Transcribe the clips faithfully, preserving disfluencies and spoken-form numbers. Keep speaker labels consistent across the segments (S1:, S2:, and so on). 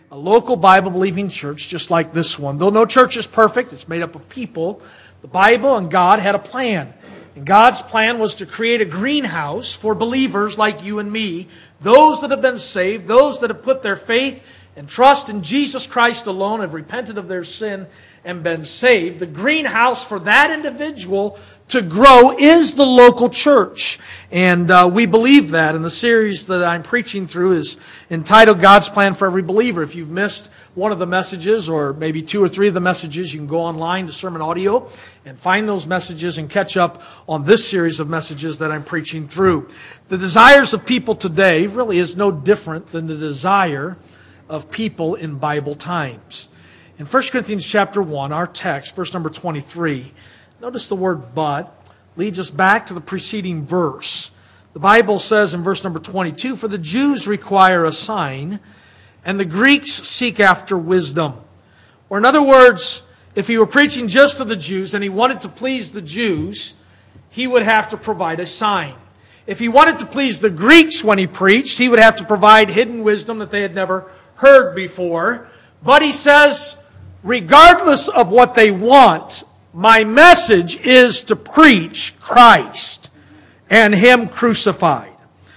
S1: a local Bible-believing church just like this one. Though no church is perfect, it's made up of people, the Bible and God had a plan. And God's plan was to create a greenhouse for believers like you and me, those that have been saved, those that have put their faith and trust in Jesus Christ alone, have repented of their sin and been saved. The greenhouse for that individual to grow is the local church. And uh, we believe that. And the series that I'm preaching through is entitled God's Plan for Every Believer. If you've missed one of the messages, or maybe two or three of the messages, you can go online to Sermon Audio and find those messages and catch up on this series of messages that I'm preaching through. The desires of people today really is no different than the desire of people in Bible times. In First Corinthians chapter one, our text, verse number twenty-three, notice the word "but" leads us back to the preceding verse. The Bible says in verse number twenty-two, "For the Jews require a sign, and the Greeks seek after wisdom." Or in other words, if he were preaching just to the Jews and he wanted to please the Jews, he would have to provide a sign. If he wanted to please the Greeks when he preached, he would have to provide hidden wisdom that they had never heard before. But he says, regardless of what they want, my message is to preach Christ and Him crucified.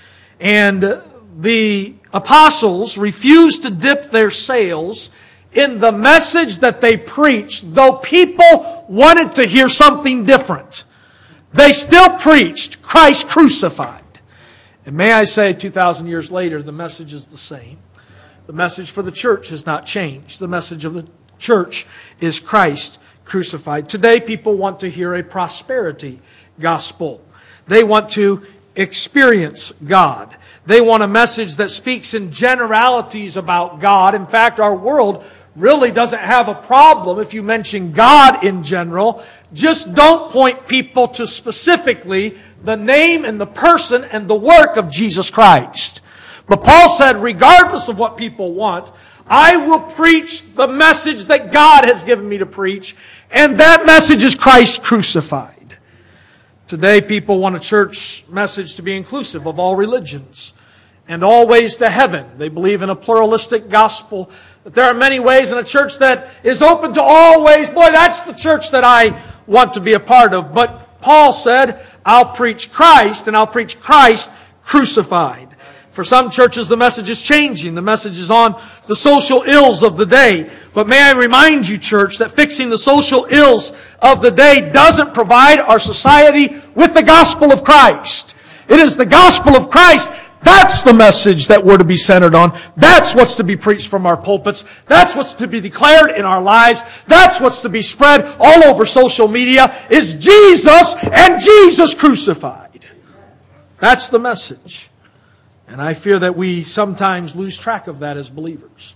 S1: And the apostles refused to dip their sails in the message that they preached, though people wanted to hear something different. They still preached Christ crucified. And may I say, two thousand years later, the message is the same. The message for the church has not changed. The message of the church is Christ crucified. Today, people want to hear a prosperity gospel. They want to experience God. They want a message that speaks in generalities about God. In fact, our world really doesn't have a problem if you mention God in general. Just don't point people to specifically the name and the person and the work of Jesus Christ. But Paul said, regardless of what people want, I will preach the message that God has given me to preach, and that message is Christ crucified. Today, people want a church message to be inclusive of all religions and all ways to heaven. They believe in a pluralistic gospel, that there are many ways, in a church that is open to all ways. Boy, that's the church that I want to be a part of. But Paul said, I'll preach Christ, and I'll preach Christ crucified. For some churches, the message is changing. The message is on the social ills of the day. But may I remind you, church, that fixing the social ills of the day doesn't provide our society with the gospel of Christ. It is the gospel of Christ. That's the message that we're to be centered on. That's what's to be preached from our pulpits. That's what's to be declared in our lives. That's what's to be spread all over social media, is Jesus and Jesus crucified. That's the message. And I fear that we sometimes lose track of that as believers.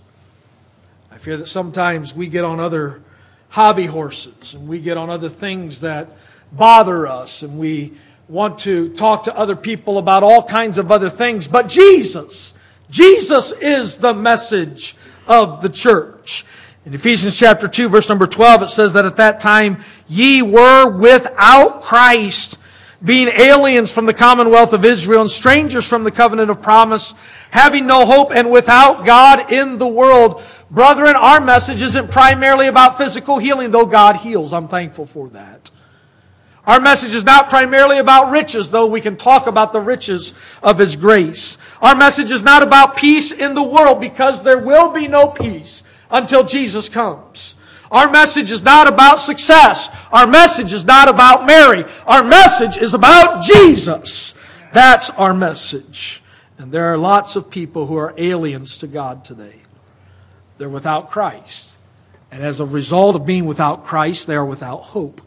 S1: I fear that sometimes we get on other hobby horses and we get on other things that bother us, and we want to talk to other people about all kinds of other things. But Jesus, Jesus is the message of the church. In Ephesians chapter two, verse number twelve, it says that at that time ye were without Christ, being aliens from the commonwealth of Israel and strangers from the covenant of promise, having no hope and without God in the world. Brethren, our message isn't primarily about physical healing, though God heals. I'm thankful for that. Our message is not primarily about riches, though we can talk about the riches of His grace. Our message is not about peace in the world, because there will be no peace until Jesus comes. Our message is not about success. Our message is not about Mary. Our message is about Jesus. That's our message. And there are lots of people who are aliens to God today. They're without Christ. And as a result of being without Christ, they are without hope.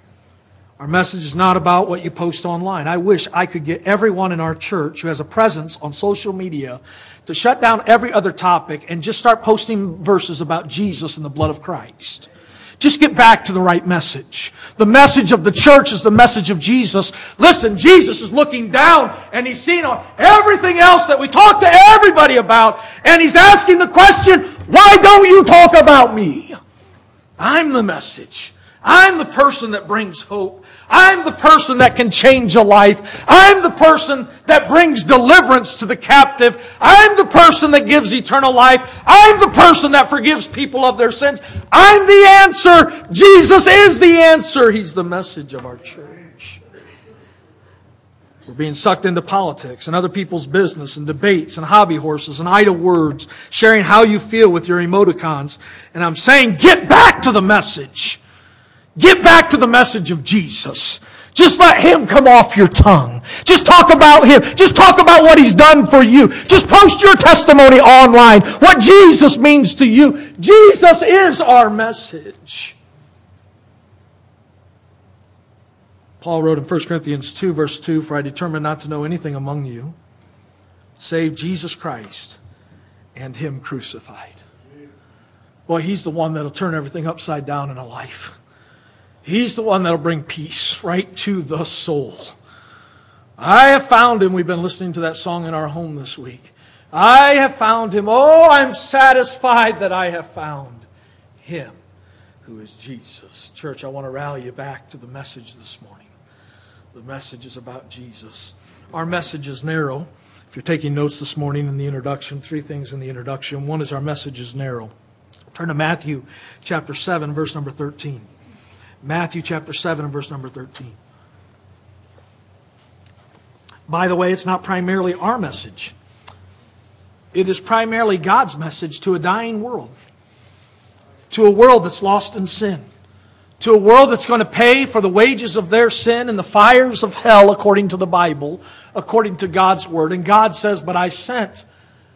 S1: Our message is not about what you post online. I wish I could get everyone in our church who has a presence on social media to shut down every other topic and just start posting verses about Jesus and the blood of Christ. Just get back to the right message. The message of the church is the message of Jesus. Listen, Jesus is looking down and He's seeing everything else that we talk to everybody about, and He's asking the question, why don't you talk about me? I'm the message. I'm the person that brings hope. I'm the person that can change a life. I'm the person that brings deliverance to the captive. I'm the person that gives eternal life. I'm the person that forgives people of their sins. I'm the answer. Jesus is the answer. He's the message of our church. We're being sucked into politics and other people's business and debates and hobby horses and idle words, sharing how you feel with your emoticons. And I'm saying, get back to the message. Get back to the message of Jesus. Just let Him come off your tongue. Just talk about Him. Just talk about what He's done for you. Just post your testimony online. What Jesus means to you. Jesus is our message. Paul wrote in First Corinthians two, verse two, "For I determined not to know anything among you, save Jesus Christ and Him crucified." Boy, He's the one that'll turn everything upside down in a life. He's the one that'll bring peace right to the soul. I have found Him. We've been listening to that song in our home this week. I have found Him. Oh, I'm satisfied that I have found Him, who is Jesus. Church, I want to rally you back to the message this morning. The message is about Jesus. Our message is narrow. If you're taking notes this morning in the introduction, three things in the introduction. One is our message is narrow. Turn to Matthew chapter seven, verse number thirteen. Matthew chapter seven and verse number thirteen. By the way, it's not primarily our message. It is primarily God's message to a dying world. To a world that's lost in sin. To a world that's going to pay for the wages of their sin and the fires of hell according to the Bible, according to God's Word. And God says, "But I sent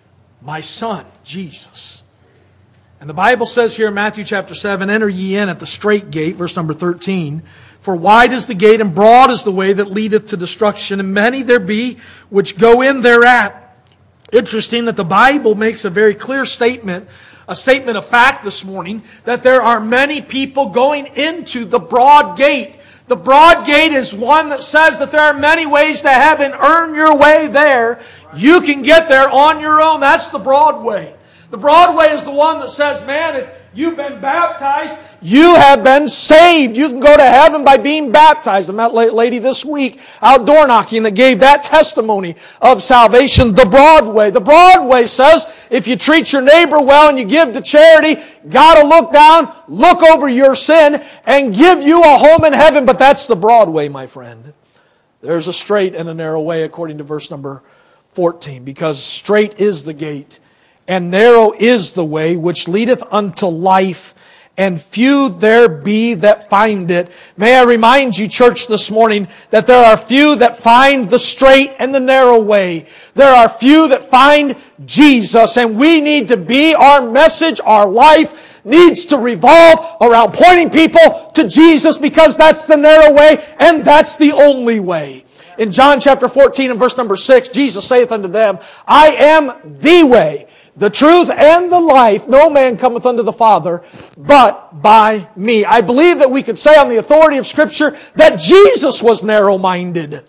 S1: my Son, Jesus." And the Bible says here in Matthew chapter seven, "Enter ye in at the strait gate," verse number thirteen. "For wide is the gate and broad is the way that leadeth to destruction, and many there be which go in thereat." Interesting that the Bible makes a very clear statement, a statement of fact this morning, that there are many people going into the broad gate. The broad gate is one that says that there are many ways to heaven. Earn your way there. You can get there on your own. That's the broad way. The broad way is the one that says, man, if you've been baptized, you have been saved. You can go to heaven by being baptized. I met a lady this week out door knocking that gave that testimony of salvation the broad way. The broad way says, if you treat your neighbor well and you give to charity, God will look down, look over your sin, and give you a home in heaven. But that's the broad way, my friend. There's a straight and a narrow way, according to verse number fourteen, because straight is the gate, and narrow is the way which leadeth unto life, and few there be that find it. May I remind you, church, this morning, that there are few that find the straight and the narrow way. There are few that find Jesus, and we need to be, our message, our life needs to revolve around pointing people to Jesus, because that's the narrow way, and that's the only way. In John chapter fourteen and verse number six, Jesus saith unto them, "I am the way, the truth, and the life. No man cometh unto the Father but by me." I believe that we could say on the authority of Scripture that Jesus was narrow-minded.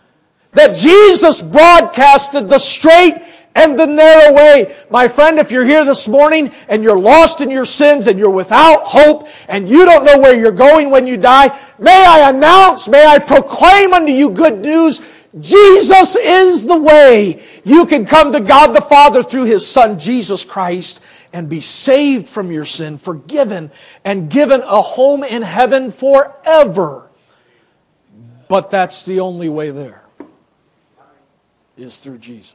S1: That Jesus broadcasted the straight and the narrow way. My friend, if you're here this morning and you're lost in your sins and you're without hope and you don't know where you're going when you die, may I announce, may I proclaim unto you good news. Jesus is the way. You can come to God the Father through His Son, Jesus Christ, and be saved from your sin, forgiven, and given a home in heaven forever. But that's the only way there, is through Jesus.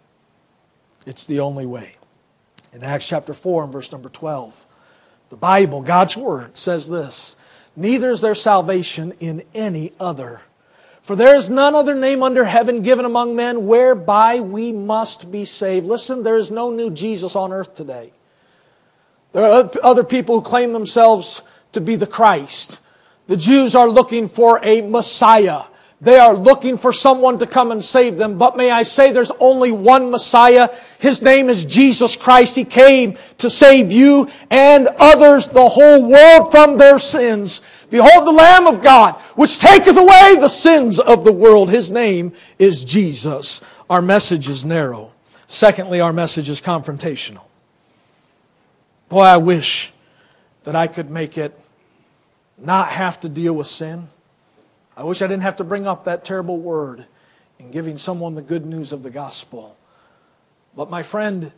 S1: It's the only way. In Acts chapter four and verse number twelve, the Bible, God's Word, says this, "Neither is there salvation in any other. For there is none other name under heaven given among men whereby we must be saved." Listen, there is no new Jesus on earth today. There are other people who claim themselves to be the Christ. The Jews are looking for a Messiah. They are looking for someone to come and save them. But may I say, there's only one Messiah. His name is Jesus Christ. He came to save you and others, the whole world, from their sins. Behold the Lamb of God, which taketh away the sins of the world. His name is Jesus. Our message is narrow. Secondly, our message is confrontational. Boy, I wish that I could make it not have to deal with sin? I wish I didn't have to bring up that terrible word in giving someone the good news of the gospel. But my friend,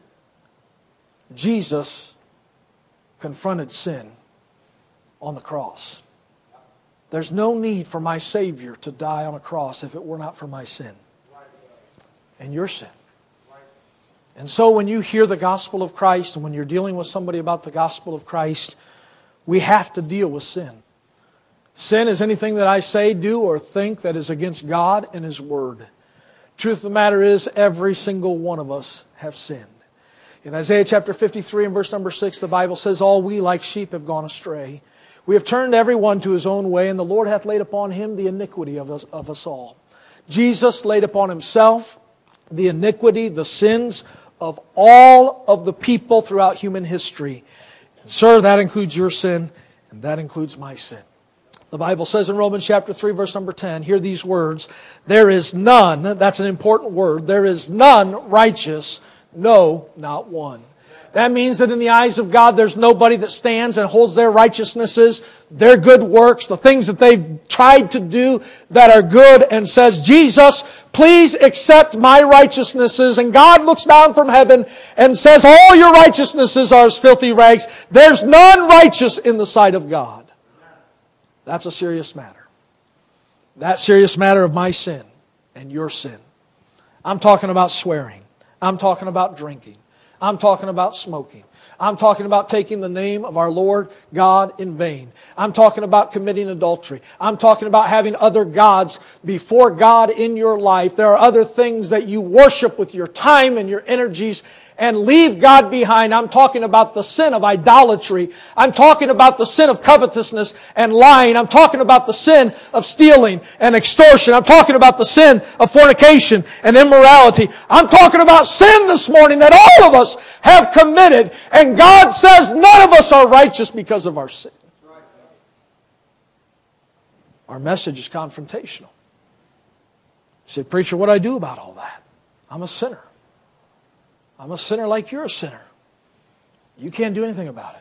S1: Jesus confronted sin on the cross. There's no need for my Savior to die on a cross if it were not for my sin and your sin. And so when you hear the gospel of Christ and when you're dealing with somebody about the gospel of Christ, we have to deal with sin. Sin is anything that I say, do, or think that is against God and His Word. Truth of the matter is, every single one of us have sinned. In Isaiah chapter fifty-three and verse number six, the Bible says, all we like sheep have gone astray. We have turned every one to his own way, and the Lord hath laid upon Him the iniquity of us, of us all. Jesus laid upon Himself the iniquity, the sins of all of the people throughout human history. And sir, that includes your sin, and that includes my sin. The Bible says in Romans chapter three, verse number ten, hear these words, there is none, that's an important word, there is none righteous, no, not one. That means that in the eyes of God, there's nobody that stands and holds their righteousnesses, their good works, the things that they've tried to do that are good, and says, Jesus, please accept my righteousnesses. And God looks down from heaven and says, all your righteousnesses are as filthy rags. There's none righteous in the sight of God. That's a serious matter. That serious matter of my sin and your sin. I'm talking about swearing. I'm talking about drinking. I'm talking about smoking. I'm talking about taking the name of our Lord God in vain. I'm talking about committing adultery. I'm talking about having other gods before God in your life. There are other things that you worship with your time and your energies and leave God behind. I'm talking about the sin of idolatry. I'm talking about the sin of covetousness and lying. I'm talking about the sin of stealing and extortion. I'm talking about the sin of fornication and immorality. I'm talking about sin this morning that all of us have committed, and God says none of us are righteous because of our sin. Our message is confrontational. You say, preacher, what do I do about all that? I'm a sinner. I'm a sinner like you're a sinner. You can't do anything about it.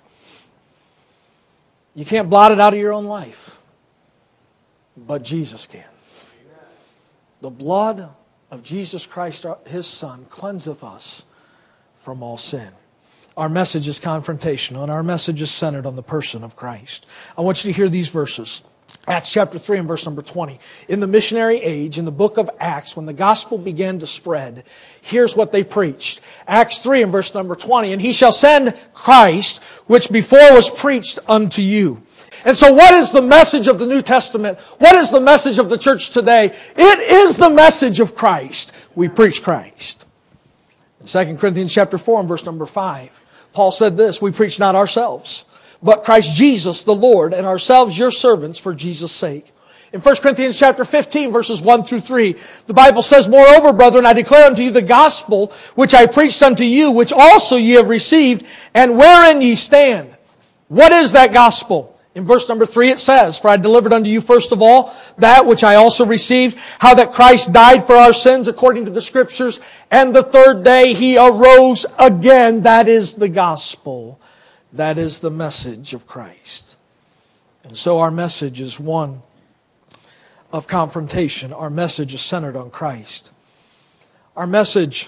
S1: You can't blot it out of your own life. But Jesus can. The blood of Jesus Christ, His Son, cleanseth us from all sin. Our message is confrontational, and our message is centered on the person of Christ. I want you to hear these verses. Acts chapter three and verse number twenty. In the missionary age, in the book of Acts, when the gospel began to spread, here's what they preached. Acts three and verse number twenty. And He shall send Christ, which before was preached unto you. And so what is the message of the New Testament? What is the message of the church today? It is the message of Christ. We preach Christ. In Second Corinthians chapter four and verse number five, Paul said this, we preach not ourselves, but Christ Jesus the Lord, and ourselves your servants for Jesus' sake. In First Corinthians chapter fifteen, verses one through three, the Bible says, moreover, brethren, I declare unto you the gospel which I preached unto you, which also ye have received, and wherein ye stand. What is that gospel? In verse number three it says, for I delivered unto you first of all that which I also received, how that Christ died for our sins according to the Scriptures, and the third day He arose again. That is the gospel. That is the message of Christ. And so our message is one of confrontation. Our message is centered on Christ. Our message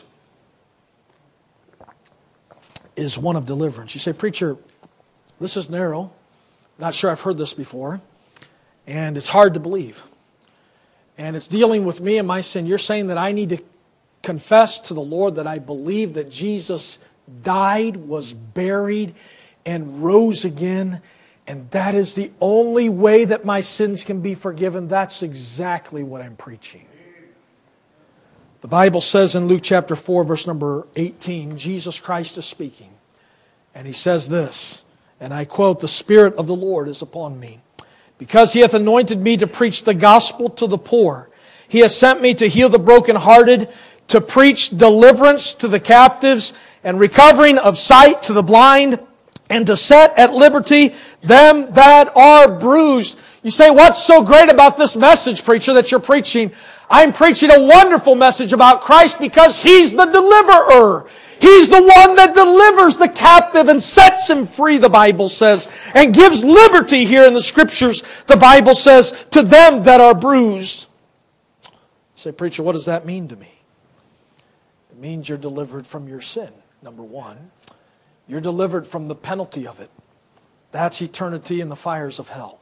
S1: is one of deliverance. You say, preacher, this is narrow. Not sure I've heard this before. And it's hard to believe. And it's dealing with me and my sin. You're saying that I need to confess to the Lord that I believe that Jesus died, was buried, and rose again, and that is the only way that my sins can be forgiven. That's exactly what I'm preaching. The Bible says in Luke chapter four, verse number eighteen, Jesus Christ is speaking, and He says this, and I quote, the Spirit of the Lord is upon me, because He hath anointed me to preach the gospel to the poor. He has sent me to heal the brokenhearted, to preach deliverance to the captives, and recovering of sight to the blind, and to set at liberty them that are bruised. You say, what's so great about this message, preacher, that you're preaching? I'm preaching a wonderful message about Christ because He's the deliverer. He's the one that delivers the captive and sets him free, the Bible says, and gives liberty here in the Scriptures, the Bible says, to them that are bruised. You say, preacher, what does that mean to me? It means you're delivered from your sin, number one. You're delivered from the penalty of it. That's eternity in the fires of hell.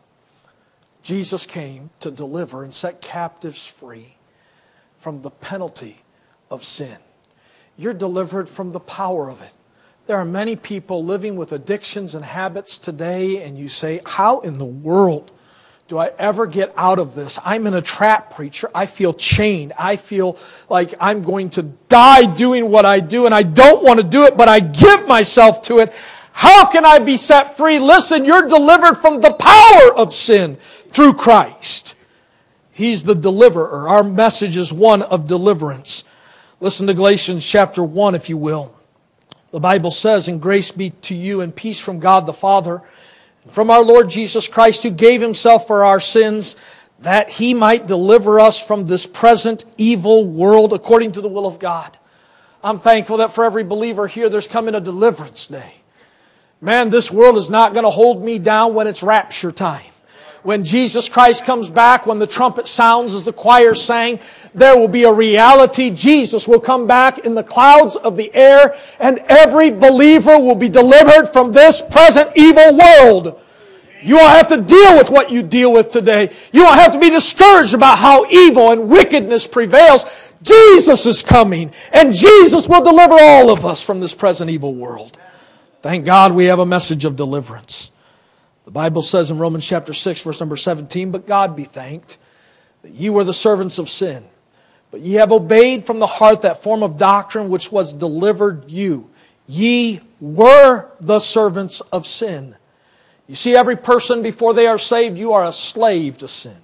S1: Jesus came to deliver and set captives free from the penalty of sin. You're delivered from the power of it. There are many people living with addictions and habits today, and you say, how in the world do I ever get out of this? I'm in a trap, preacher. I feel chained. I feel like I'm going to die doing what I do, and I don't want to do it, but I give myself to it. How can I be set free? Listen, you're delivered from the power of sin through Christ. He's the deliverer. Our message is one of deliverance. Listen to Galatians chapter one, if you will. The Bible says, and grace be to you and peace from God the Father, and from our Lord Jesus Christ, who gave Himself for our sins, that He might deliver us from this present evil world according to the will of God. I'm thankful that for every believer here, there's coming a deliverance day. Man, this world is not going to hold me down when it's rapture time. When Jesus Christ comes back, when the trumpet sounds as the choir sang, there will be a reality. Jesus will come back in the clouds of the air, and every believer will be delivered from this present evil world. You won't have to deal with what you deal with today. You won't have to be discouraged about how evil and wickedness prevails. Jesus is coming, and Jesus will deliver all of us from this present evil world. Thank God we have a message of deliverance. The Bible says in Romans chapter six, verse number seventeen, but God be thanked that ye were the servants of sin, but ye have obeyed from the heart that form of doctrine which was delivered you. Ye were the servants of sin. You see, every person before they are saved, you are a slave to sin.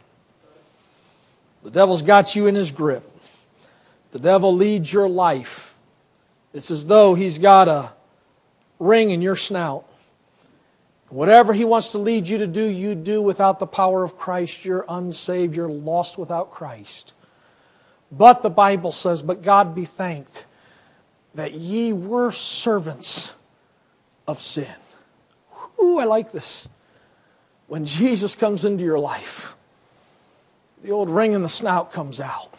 S1: The devil's got you in his grip. The devil leads your life. It's as though he's got a ring in your snout. Whatever he wants to lead you to do, you do without the power of Christ. You're unsaved. You're lost without Christ. But the Bible says, but God be thanked that ye were servants of sin. Ooh, I like this. When Jesus comes into your life, the old ring in the snout comes out.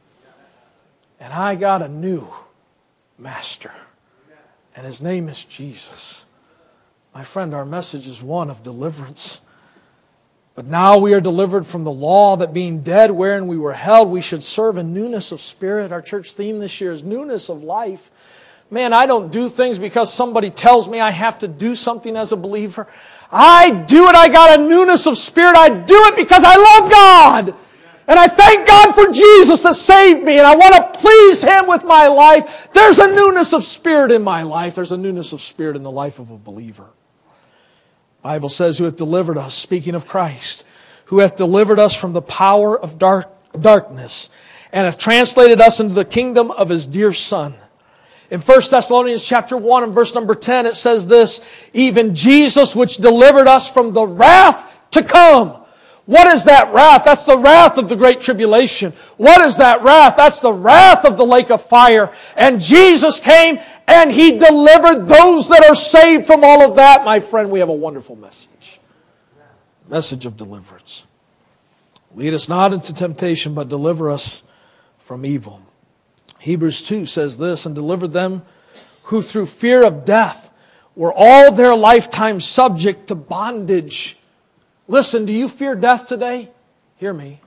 S1: And I got a new master. And His name is Jesus. My friend, our message is one of deliverance. But now we are delivered from the law, that being dead wherein we were held, we should serve in newness of spirit. Our church theme this year is newness of life. Man, I don't do things because somebody tells me I have to do something as a believer. I do it. I got a newness of spirit. I do it because I love God. And I thank God for Jesus that saved me. And I want to please Him with my life. There's a newness of spirit in my life. There's a newness of spirit in the life of a believer. The Bible says, who hath delivered us, speaking of Christ, who hath delivered us from the power of dark, darkness, and hath translated us into the kingdom of His dear Son. In First Thessalonians chapter one and verse number ten, it says this, even Jesus which delivered us from the wrath to come. What is that wrath? That's the wrath of the great tribulation. What is that wrath? That's the wrath of the lake of fire. And Jesus came and He delivered those that are saved from all of that. My friend, we have a wonderful message. Message of deliverance. Lead us not into temptation, but deliver us from evil. Hebrews two says this, and delivered them who through fear of death were all their lifetime subject to bondage. Listen, do you fear death today? Hear me.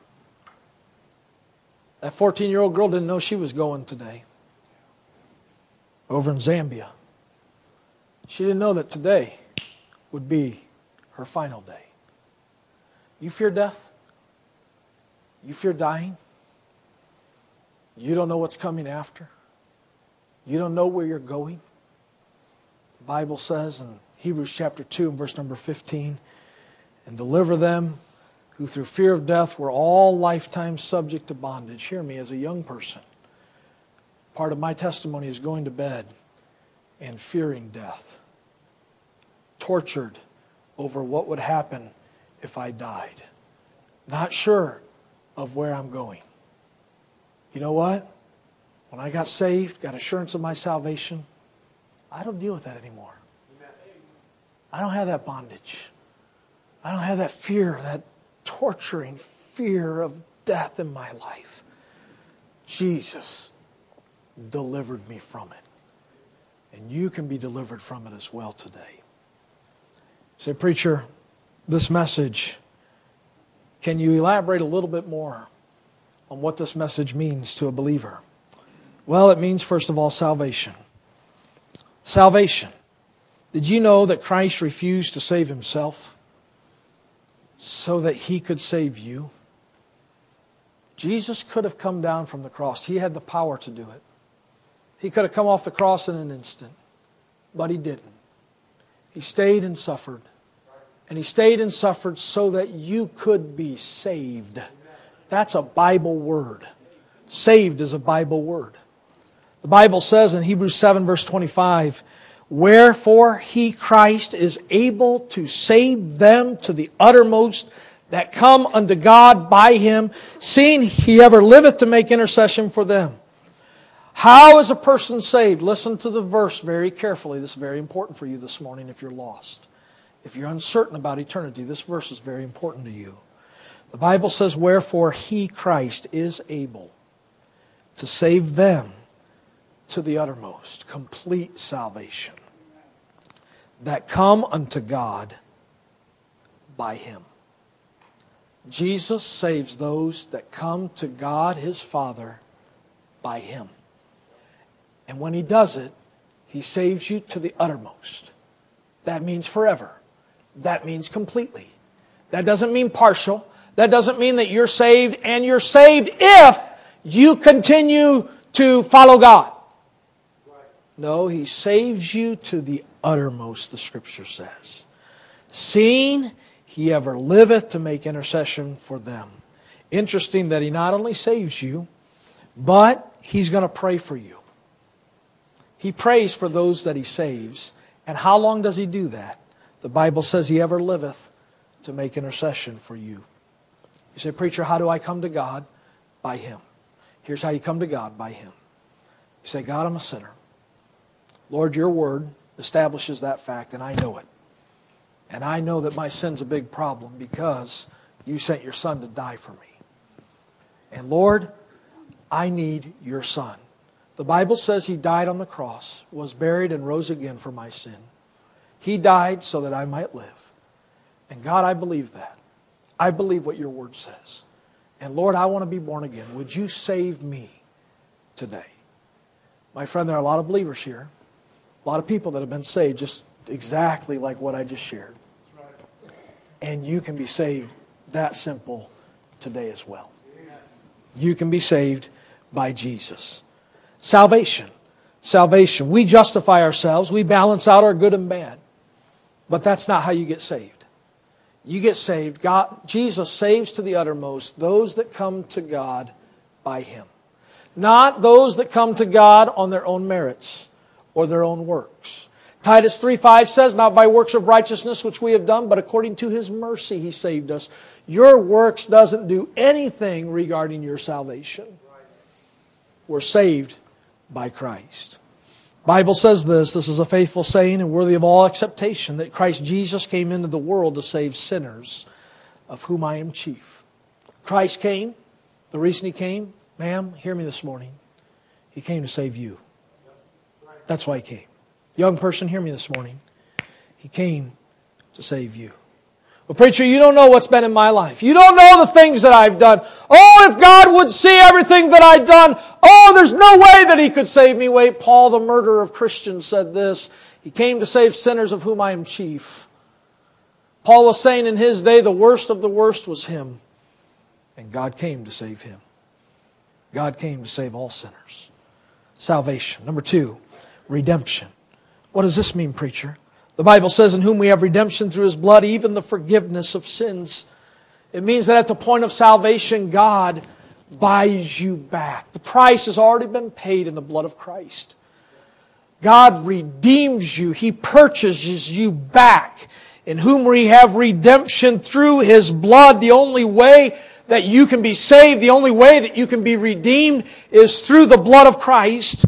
S1: That fourteen-year-old girl didn't know she was going today. Over in Zambia. She didn't know that today would be her final day. You fear death? You fear dying? You don't know what's coming after? You don't know where you're going? The Bible says in Hebrews chapter two and verse number fifteen, and deliver them who through fear of death were all lifetime subject to bondage. Hear me, as a young person, part of my testimony is going to bed and fearing death. Tortured over what would happen if I died. not sure of where I'm going. You know what? When I got saved, got assurance of my salvation, I don't deal with that anymore. I don't have that bondage. I don't have that fear, that torturing fear of death in my life. Jesus delivered me from it. And you can be delivered from it as well today. Say, preacher, this message, can you elaborate a little bit more on what this message means to a believer? Well, it means, first of all, salvation. Salvation. Did you know that Christ refused to save Himself so that He could save you? Jesus could have come down from the cross. He had the power to do it. He could have come off the cross in an instant, but He didn't. He stayed and suffered. And He stayed and suffered so that you could be saved. That's a Bible word. Saved is a Bible word. The Bible says in Hebrews seven verse twenty-five, wherefore He, Christ, is able to save them to the uttermost that come unto God by Him, seeing He ever liveth to make intercession for them. How is a person saved? Listen to the verse very carefully. This is very important for you this morning if you're lost. If you're uncertain about eternity, this verse is very important to you. The Bible says, wherefore He, Christ, is able to save them to the uttermost, complete salvation, that come unto God by Him. Jesus saves those that come to God His Father by Him. And when He does it, He saves you to the uttermost. That means forever. That means completely. That doesn't mean partial. That doesn't mean that you're saved, and you're saved if you continue to follow God. No, He saves you to the uttermost, the Scripture says. Seeing He ever liveth to make intercession for them. Interesting that He not only saves you, but He's going to pray for you. He prays for those that He saves. And how long does He do that? The Bible says He ever liveth to make intercession for you. You say, preacher, how do I come to God? By Him. Here's how you come to God, by Him. You say, God, I'm a sinner. Lord, Your Word establishes that fact, and I know it. And I know that my sin's a big problem because You sent Your Son to die for me. And Lord, I need Your Son. The Bible says He died on the cross, was buried, and rose again for my sin. He died so that I might live. And God, I believe that. I believe what Your Word says. And Lord, I want to be born again. Would You save me today? My friend, there are a lot of believers here. A lot of people that have been saved just exactly like what I just shared. And you can be saved that simple today as well. You can be saved by Jesus. Salvation. Salvation. We justify ourselves. We balance out our good and bad. But that's not how you get saved. You get saved. God, Jesus saves to the uttermost those that come to God by Him. Not those that come to God on their own merits or their own works. Titus three five says, not by works of righteousness which we have done, but according to His mercy He saved us. Your works doesn't do anything regarding your salvation. We're saved by Christ. Bible says this, this is a faithful saying and worthy of all acceptation, that Christ Jesus came into the world to save sinners, of whom I am chief. Christ came. The reason He came, ma'am, hear me this morning, He came to save you. That's why He came. Young person, hear me this morning. He came to save you. Well, preacher, you don't know what's been in my life. You don't know the things that I've done. Oh, if God would see everything that I've done. Oh, there's no way that He could save me. Wait, Paul, the murderer of Christians, said this. He came to save sinners, of whom I am chief. Paul was saying in his day, the worst of the worst was him. And God came to save him. God came to save all sinners. Salvation. Number two, redemption. What does this mean, preacher? The Bible says, in whom we have redemption through His blood, even the forgiveness of sins. It means that at the point of salvation, God buys you back. The price has already been paid in the blood of Christ. God redeems you. He purchases you back in whom we have redemption through His blood. The only way that you can be saved, the only way that you can be redeemed is through the blood of Christ.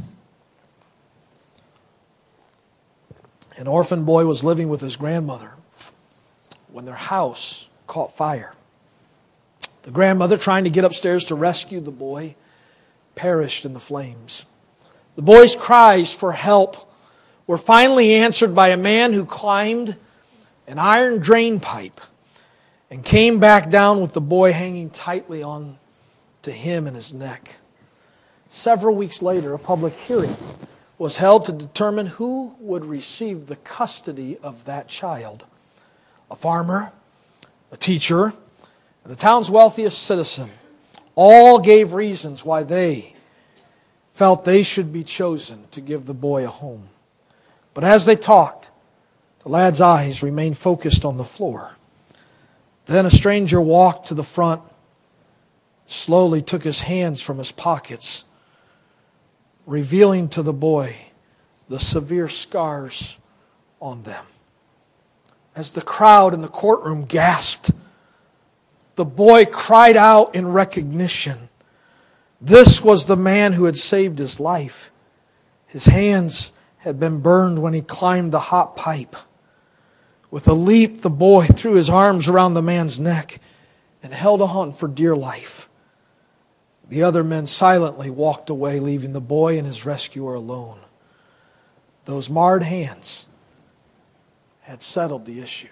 S1: An orphan boy was living with his grandmother when their house caught fire. The grandmother, trying to get upstairs to rescue the boy, perished in the flames. The boy's cries for help were finally answered by a man who climbed an iron drain pipe and came back down with the boy hanging tightly on to him and his neck. Several weeks later, a public hearing was held to determine who would receive the custody of that child. A farmer, a teacher, and the town's wealthiest citizen all gave reasons why they felt they should be chosen to give the boy a home. But as they talked, the lad's eyes remained focused on the floor. Then a stranger walked to the front, slowly took his hands from his pockets, revealing to the boy the severe scars on them. As the crowd in the courtroom gasped, the boy cried out in recognition. This was the man who had saved his life. His hands had been burned when he climbed the hot pipe. With a leap, the boy threw his arms around the man's neck and held on for dear life. The other men silently walked away, leaving the boy and his rescuer alone. Those marred hands had settled the issue.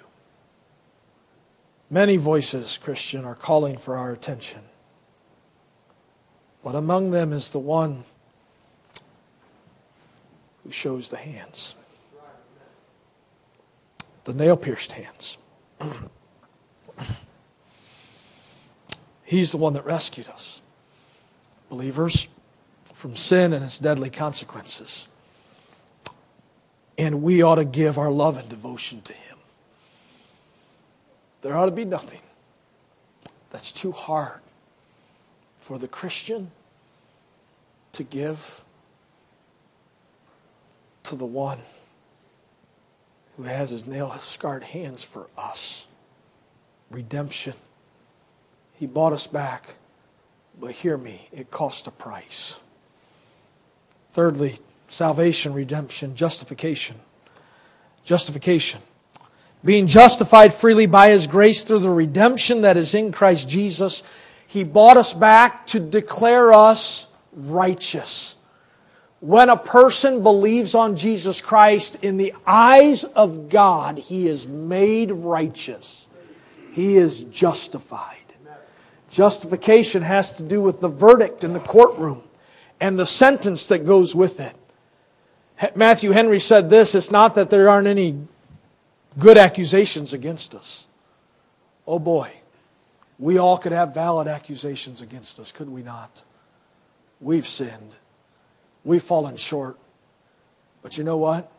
S1: Many voices, Christian, are calling for our attention. But among them is the one who shows the hands. The nail-pierced hands. He's the one that rescued us, believers, from sin and its deadly consequences. And we ought to give our love and devotion to Him. There ought to be nothing that's too hard for the Christian to give to the one who has His nail-scarred hands for us. Redemption. He bought us back. But hear me, it cost a price. Thirdly, salvation, redemption, justification. Justification. Being justified freely by His grace through the redemption that is in Christ Jesus, He bought us back to declare us righteous. When a person believes on Jesus Christ, in the eyes of God, he is made righteous. He is justified. Justification has to do with the verdict in the courtroom and the sentence that goes with it. Matthew Henry said this, it's not that there aren't any good accusations against us. Oh boy, we all could have valid accusations against us, could we not? We've sinned. We've fallen short. But you know what?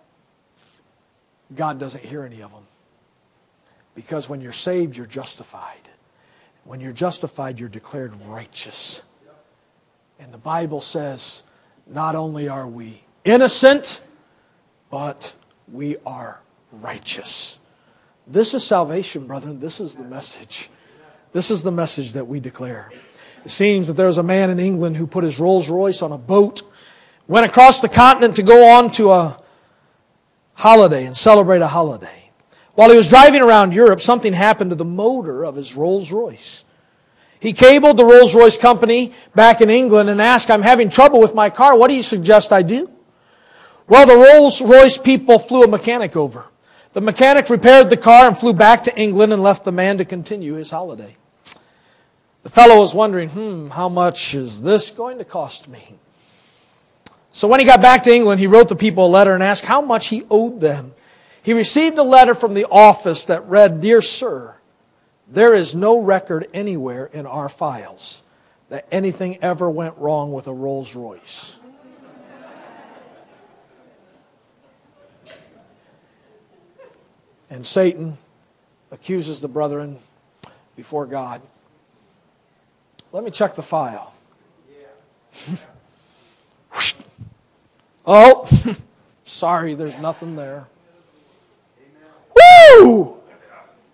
S1: God doesn't hear any of them. Because when you're saved, you're justified. When you're justified, you're declared righteous. And the Bible says, not only are we innocent, but we are righteous. This is salvation, brethren. This is the message. This is the message that we declare. It seems that there was a man in England who put his Rolls Royce on a boat, went across the continent to go on to a holiday and celebrate a holiday. While he was driving around Europe, something happened to the motor of his Rolls Royce. He cabled the Rolls Royce company back in England and asked, I'm having trouble with my car. What do you suggest I do? Well, the Rolls Royce people flew a mechanic over. The mechanic repaired the car and flew back to England and left the man to continue his holiday. The fellow was wondering, hmm, how much is this going to cost me? So when he got back to England, he wrote the people a letter and asked how much he owed them. He received a letter from the office that read, Dear Sir, there is no record anywhere in our files that anything ever went wrong with a Rolls Royce. And Satan accuses the brethren before God. Let me check the file. Oh, sorry, there's nothing there. Woo!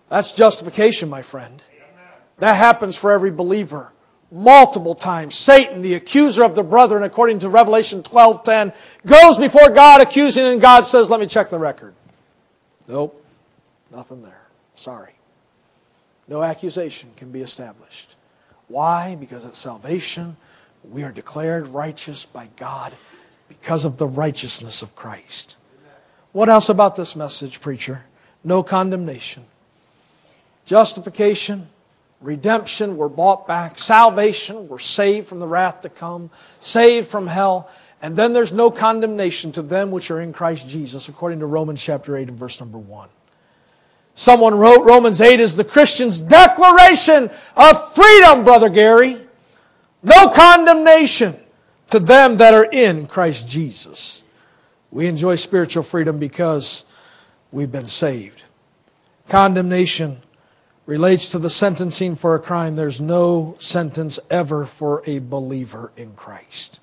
S1: That's justification, my friend. That happens for every believer. Multiple times. Satan, the accuser of the brethren, according to Revelation twelve ten, goes before God accusing, and God says, let me check the record. Nope. Nothing there. Sorry. No accusation can be established. Why? Because at salvation, we are declared righteous by God because of the righteousness of Christ. What else about this message, preacher? No condemnation. Justification, redemption, we're bought back. Salvation, we're saved from the wrath to come. Saved from hell. And then there's no condemnation to them which are in Christ Jesus, according to Romans chapter eight and verse number one. Someone wrote Romans eight is the Christian's declaration of freedom, Brother Gary. No condemnation to them that are in Christ Jesus. We enjoy spiritual freedom because we've been saved. Condemnation relates to the sentencing for a crime. There's no sentence ever for a believer in Christ.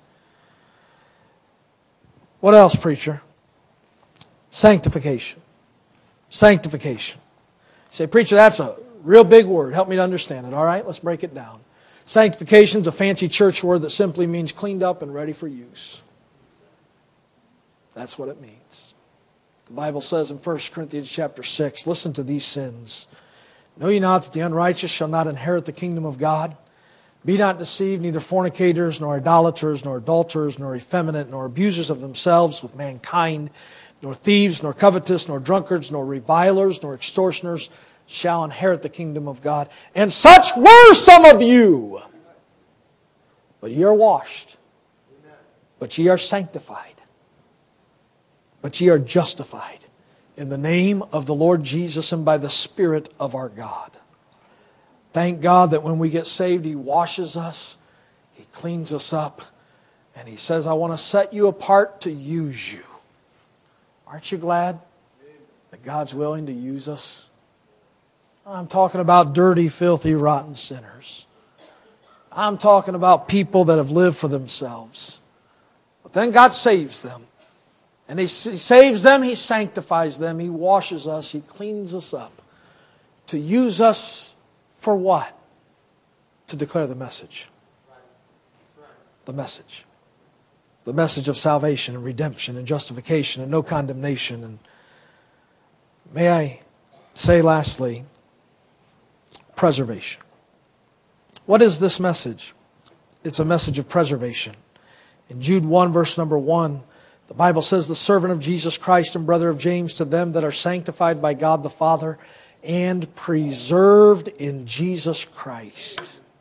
S1: What else, preacher? Sanctification. Sanctification. You say, preacher, that's a real big word. Help me to understand it. All right, let's break it down. Sanctification is a fancy church word that simply means cleaned up and ready for use. That's what it means. The Bible says in First Corinthians chapter six, listen to these sins. Know ye not that the unrighteous shall not inherit the kingdom of God? Be not deceived, neither fornicators, nor idolaters, nor adulterers, nor effeminate, nor abusers of themselves with mankind, nor thieves, nor covetous, nor drunkards, nor revilers, nor extortioners shall inherit the kingdom of God. And such were some of you. But ye are washed. But ye are sanctified. But ye are justified in the name of the Lord Jesus and by the Spirit of our God. Thank God that when we get saved, He washes us, He cleans us up, and He says, I want to set you apart to use you. Aren't you glad that God's willing to use us? I'm talking about dirty, filthy, rotten sinners. I'm talking about people that have lived for themselves. But then God saves them. And He saves them, He sanctifies them, He washes us, He cleans us up. To use us for what? To declare the message. The message. The message of salvation and redemption and justification and no condemnation. And may I say lastly, preservation. What is this message? It's a message of preservation. In Jude one, verse number one, the Bible says, the servant of Jesus Christ and brother of James, to them that are sanctified by God the Father and preserved in Jesus Christ.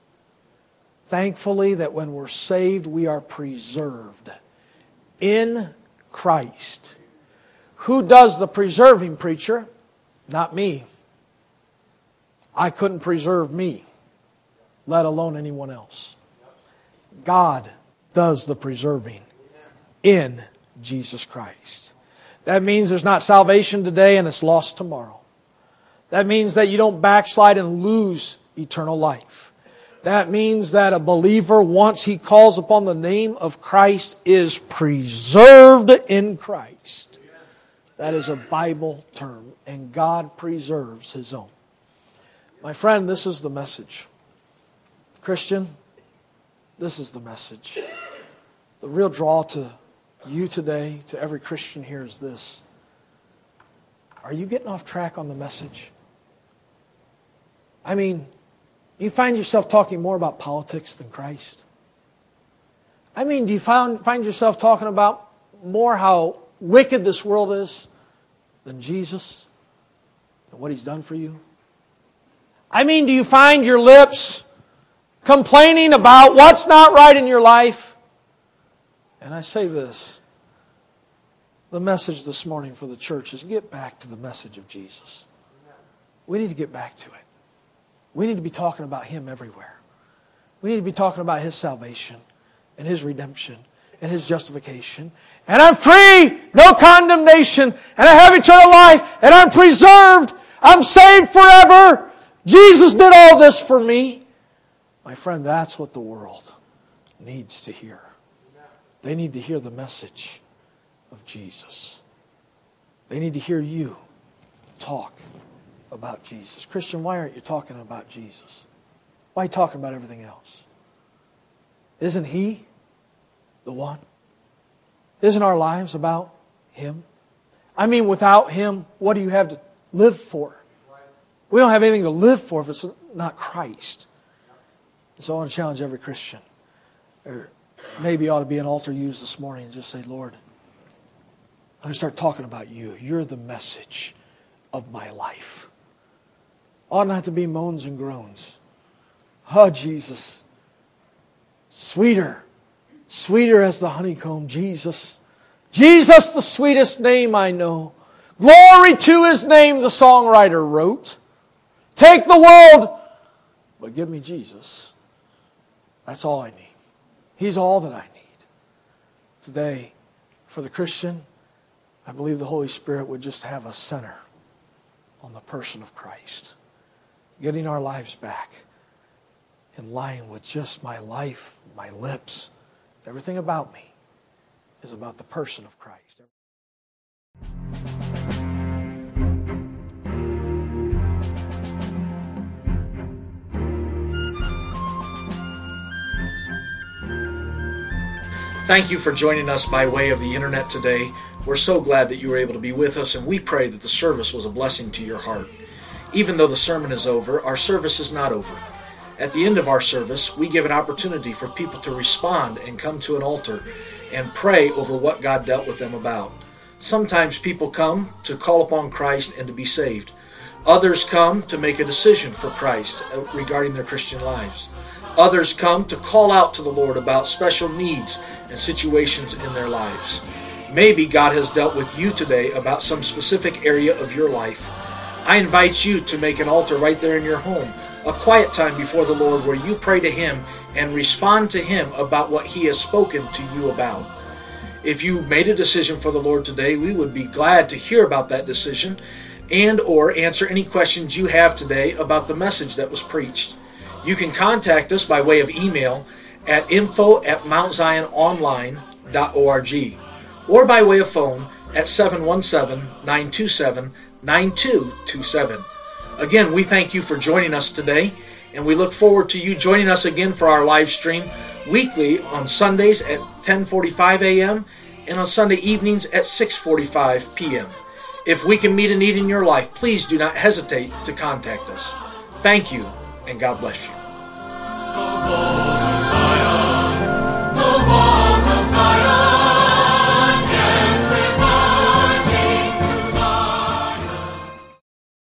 S1: Thankfully that when we're saved, we are preserved in Christ. Who does the preserving, preacher? Not me. I couldn't preserve me, let alone anyone else. God does the preserving in Jesus Christ. That means there's not salvation today and it's lost tomorrow. That means that you don't backslide and lose eternal life. That means that a believer, once he calls upon the name of Christ, is preserved in Christ. That is a Bible term, and God preserves His own. My friend, this is the message. Christian, this is the message. The real draw to you today, to every Christian here, is this. Are you getting off track on the message? I mean, you find yourself talking more about politics than Christ? I mean, do you find, find yourself talking about more how wicked this world is than Jesus and what He's done for you? I mean, do you find your lips complaining about what's not right in your life? And I say this, the message this morning for the church is get back to the message of Jesus. We need to get back to it. We need to be talking about Him everywhere. We need to be talking about His salvation and His redemption and His justification. And I'm free, no condemnation, and I have eternal life, and I'm preserved, I'm saved forever. Jesus did all this for me. My friend, that's what the world needs to hear. They need to hear the message of Jesus. They need to hear you talk about Jesus. Christian, why aren't you talking about Jesus? Why are you talking about everything else? Isn't He the one? Isn't our lives about Him? I mean, without Him, what do you have to live for? We don't have anything to live for if it's not Christ. So I want to challenge every Christian. Or maybe ought to be an altar used this morning and just say, Lord, I'm going to start talking about You. You're the message of my life. Ought not to be moans and groans. Oh, Jesus. Sweeter. Sweeter as the honeycomb, Jesus. Jesus, the sweetest name I know. Glory to His name, the songwriter wrote. Take the world, but give me Jesus. That's all I need. He's all that I need. Today, for the Christian, I believe the Holy Spirit would just have a center on the person of Christ. Getting our lives back in line with just my life, my lips. Everything about me is about the person of Christ.
S2: Thank you for joining us by way of the internet today. We're so glad that you were able to be with us, and we pray that the service was a blessing to your heart. Even though the sermon is over, our service is not over. At the end of our service, we give an opportunity for people to respond and come to an altar and pray over what God dealt with them about. Sometimes people come to call upon Christ and to be saved. Others come to make a decision for Christ regarding their Christian lives. Others come to call out to the Lord about special needs and situations in their lives. Maybe God has dealt with you today about some specific area of your life. I invite you to make an altar right there in your home, a quiet time before the Lord where you pray to Him and respond to Him about what He has spoken to you about. If you made a decision for the Lord today, we would be glad to hear about that decision and or answer any questions you have today about the message that was preached. You can contact us by way of email at info at mount zion online dot org or by way of phone at seven one seven, nine two seven, nine two two seven. Again, we thank you for joining us today, and we look forward to you joining us again for our live stream weekly on Sundays at ten forty-five a.m. and on Sunday evenings at six forty-five p.m. If we can meet a need in your life, please do not hesitate to contact us. Thank you, and God bless you.